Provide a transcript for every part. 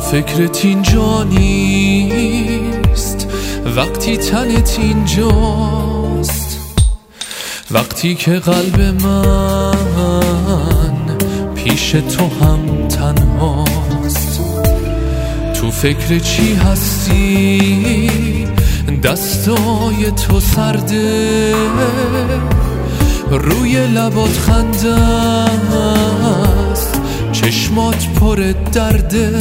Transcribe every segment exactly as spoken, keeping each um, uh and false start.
فکرت اینجا نیست وقتی تنت اینجاست، وقتی که قلب من پیش تو هم تنهاست. تو فکر چی هستی؟ دستای تو سرده، روی لبات خنده است، چشمات پر درده.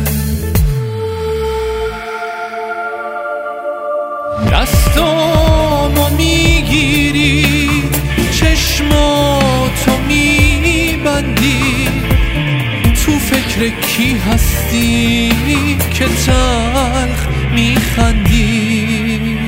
دستامو میگیری، چشماتو میبندی، تو فکر کی هستی که تلخ میخندی؟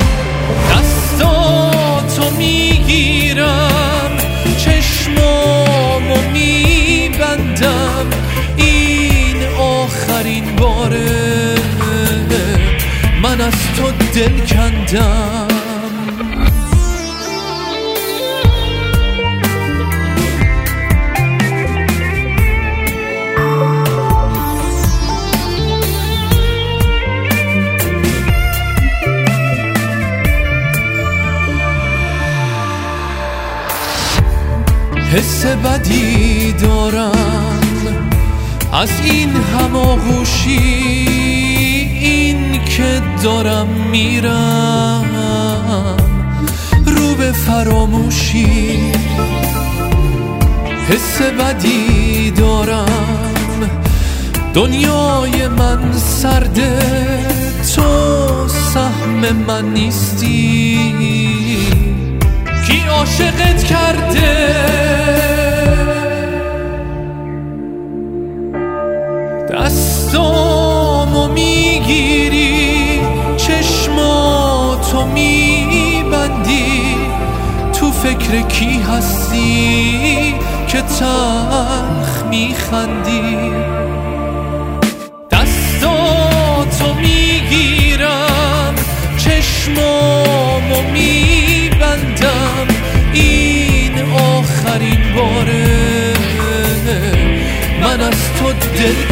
دستاتو میگیرم، چشمامو میبندم، این آخرین باره من از تو دل کندم. حس بدی دارم از این هماغوشی، این که دارم میرم رو به فراموشی. حس بدی دارم، دنیای من سرده، تو سهم من نیستی. کی عاشقت کرده؟ دستامو میگیری، چشماتو میبندی، تو فکر کی هستی که تلخ میخندی؟ دستاتو میگیرم، چشمامو میبندم، این آخرین باره من از تو دل